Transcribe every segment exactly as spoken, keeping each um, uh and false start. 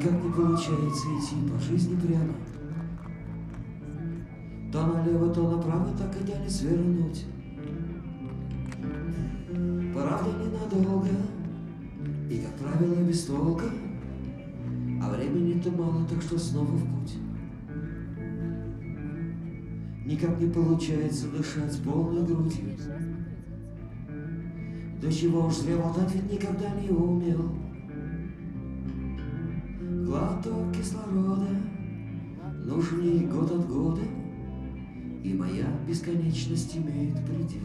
Никак не получается идти по жизни прямо. То налево, то направо, так и не свернуть. Правда ненадолго, и, как правило, без толка. А времени-то мало, так что снова в путь. Никак не получается дышать полной грудью. До чего уж зря болтать, ведь никогда не умел. Глоток кислорода нужнее год от года, и моя бесконечность имеет предел.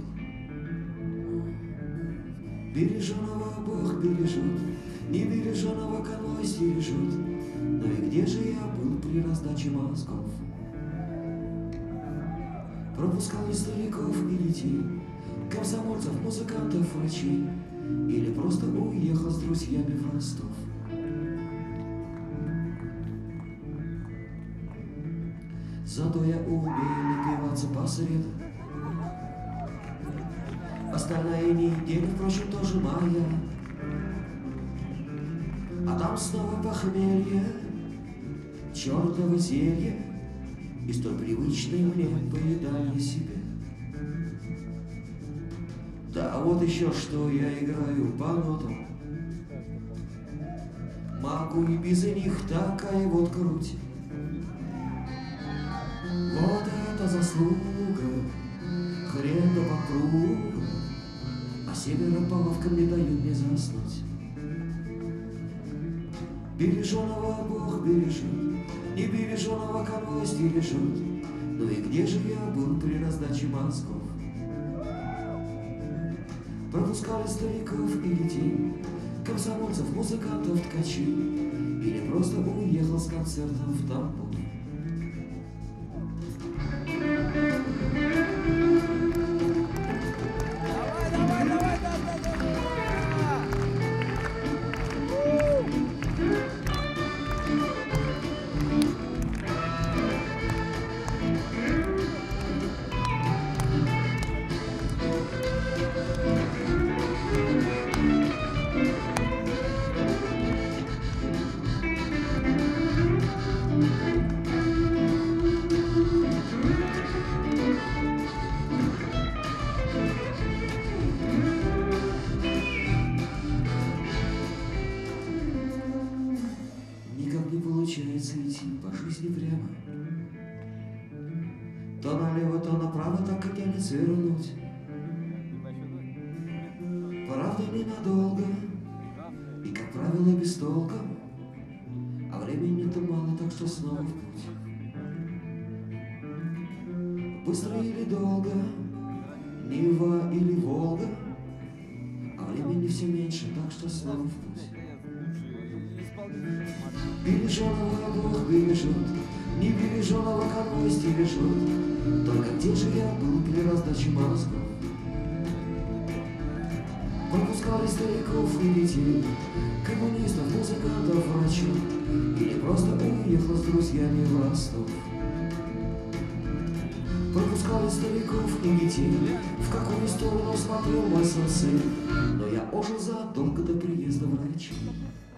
Береженого Бог бережет, не береженого конвой стережет. Но и где же я был при раздаче мозгов? Пропускал ли стариков и детей, комсомольцев, музыкантов, врачей, или просто уехал с друзьями в Ростов? Зато я умею напиваться по средам. Остальная неделя, впрочем, тоже моя. А там снова похмелье, чертово зелье и столь привычное мне поедание себя. Да вот еще что, я играю по нотам. Могу и без них, такая вот круть. Вот это заслуга, хрен да по кругу, а северополовкам не дают мне заснуть. Береженого Бог бережет, не береженого конвой стережет. Ну и где же я был при раздаче мозгов? Пропускали стариков и детей, комсомольцев, музыкантов, ткачей, или просто уехал с концертом в Тамбов. Получается идти по жизни прямо. То налево, то направо, так и тянет свернуть. Правда ненадолго, и, как правило, без толка. А времени-то мало, так что снова в путь. Быстро или долго, Нева или Волга, а времени все меньше, так что снова в путь. Береженого Бог бережет, не береженого конвой стережет. Только где же я был при раздаче мозгов? Пропускали стариков и детей, коммунистов, музыкантов, врачей, или просто уехал с друзьями в Ростов. Пропускали стариков и детей, в какую сторону смотрел мой сын, но я ожил задолго до приезда врача.